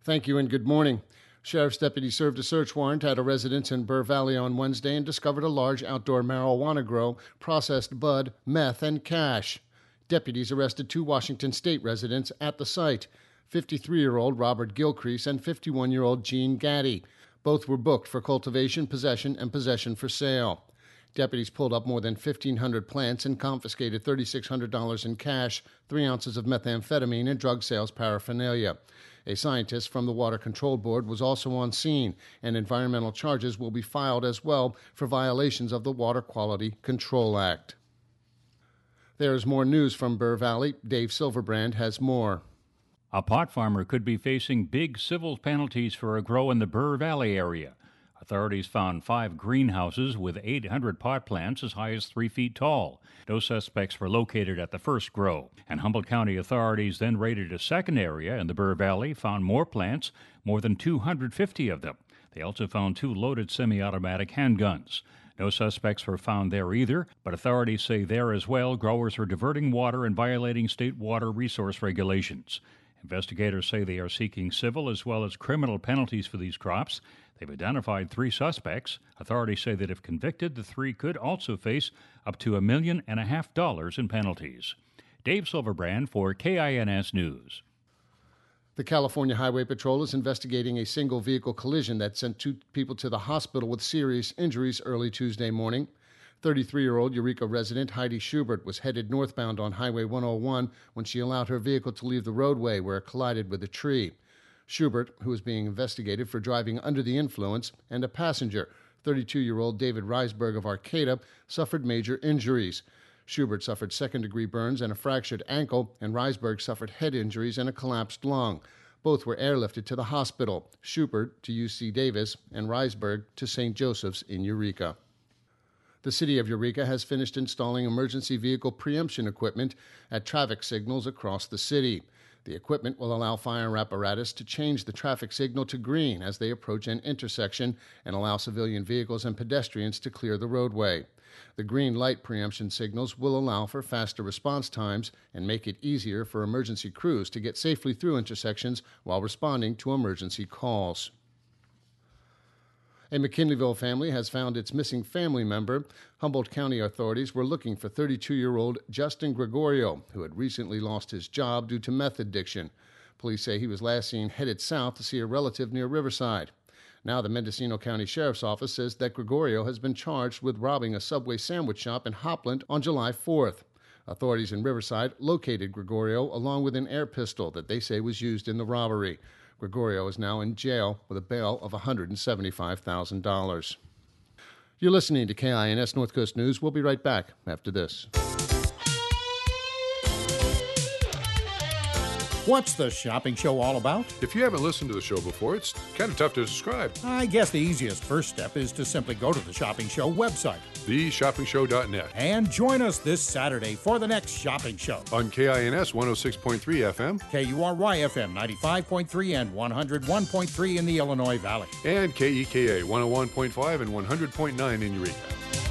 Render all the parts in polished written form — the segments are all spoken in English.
Thank you and good morning. Sheriff's deputies served a search warrant at a residence in Burr Valley on Wednesday and discovered a large outdoor marijuana grow, processed bud, meth, and cash. Deputies arrested two Washington State residents at the site, 53-year-old Robert Gilcrease and 51-year-old Gene Gaddy. Both were booked for cultivation, possession, and possession for sale. Deputies pulled up more than 1,500 plants and confiscated $3,600 in cash, 3 ounces of methamphetamine, and drug sales paraphernalia. A scientist from the Water Control Board was also on scene, and environmental charges will be filed as well for violations of the Water Quality Control Act. There is more news from Burr Valley. Dave Silverbrand has more. A pot farmer could be facing big civil penalties for a grow in the Burr Valley area. Authorities found 5 greenhouses with 800 pot plants as high as 3 feet tall. No suspects were located at the first grow. And Humboldt County authorities then raided a second area in the Burr Valley, found more plants, more than 250 of them. They also found 2 loaded semi-automatic handguns. No suspects were found there either, but authorities say there as well growers are diverting water and violating state water resource regulations. Investigators say they are seeking civil as well as criminal penalties for these crops. They've identified 3 suspects. Authorities say that if convicted, the 3 could also face up to $1.5 million in penalties. Dave Silverbrand for KINS News. The California Highway Patrol is investigating a single vehicle collision that sent 2 people to the hospital with serious injuries early Tuesday morning. 33-year-old Eureka resident Heidi Schubert was headed northbound on Highway 101 when she allowed her vehicle to leave the roadway where it collided with a tree. Schubert, who is being investigated for driving under the influence, and a passenger, 32-year-old David Reisberg of Arcata, suffered major injuries. Schubert suffered second-degree burns and a fractured ankle, and Reisberg suffered head injuries and a collapsed lung. Both were airlifted to the hospital, Schubert to UC Davis and Reisberg to St. Joseph's in Eureka. The city of Eureka has finished installing emergency vehicle preemption equipment at traffic signals across the city. The equipment will allow fire apparatus to change the traffic signal to green as they approach an intersection and allow civilian vehicles and pedestrians to clear the roadway. The green light preemption signals will allow for faster response times and make it easier for emergency crews to get safely through intersections while responding to emergency calls. A McKinleyville family has found its missing family member. Humboldt County authorities were looking for 32-year-old Justin Gregorio, who had recently lost his job due to meth addiction. Police say he was last seen headed south to see a relative near Riverside. Now the Mendocino County Sheriff's Office says that Gregorio has been charged with robbing a Subway sandwich shop in Hopland on July 4th. Authorities in Riverside located Gregorio along with an air pistol that they say was used in the robbery. Gregorio is now in jail with a bail of $175,000. You're listening to KINS North Coast News. We'll be right back after this. What's the shopping show all about? If you haven't listened to the show before, it's kind of tough to describe. I guess the easiest first step is to simply go to the Shopping Show website, theshoppingshow.net, and join us this Saturday for the next shopping show. On KINS 106.3 FM, KURY FM 95.3 and 101.3 in the Illinois Valley, and KEKA 101.5 and 100.9 in Eureka.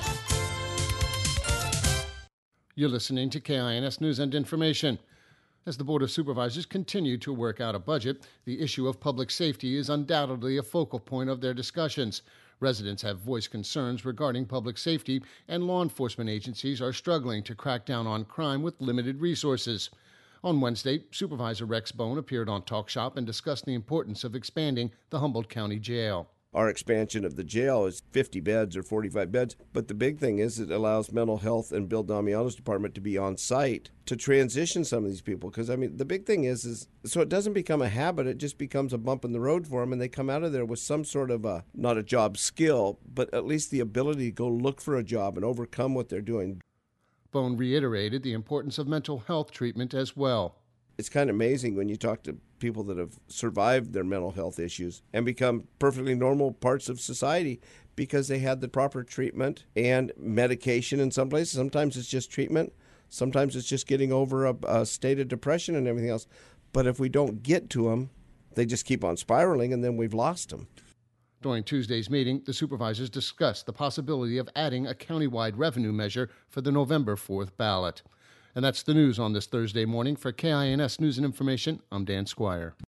You're listening to KINS News and Information. As the Board of Supervisors continue to work out a budget, the issue of public safety is undoubtedly a focal point of their discussions. Residents have voiced concerns regarding public safety, and law enforcement agencies are struggling to crack down on crime with limited resources. On Wednesday, Supervisor Rex Bone appeared on Talk Shop and discussed the importance of expanding the Humboldt County Jail. Our expansion of the jail is 50 beds or 45 beds, but the big thing is it allows mental health and Bill Damiano's department to be on site to transition some of these people. Because, I mean, the big thing is so it doesn't become a habit, it just becomes a bump in the road for them, and they come out of there with some sort of not a job skill, but at least the ability to go look for a job and overcome what they're doing. Bone reiterated the importance of mental health treatment as well. It's kind of amazing when you talk to people that have survived their mental health issues and become perfectly normal parts of society because they had the proper treatment and medication in some places. Sometimes it's just treatment. Sometimes it's just getting over a state of depression and everything else. But if we don't get to them, they just keep on spiraling, and then we've lost them. During Tuesday's meeting, the supervisors discussed the possibility of adding a countywide revenue measure for the November 4th ballot. And that's the news on this Thursday morning. For KINS News and Information, I'm Dan Squire.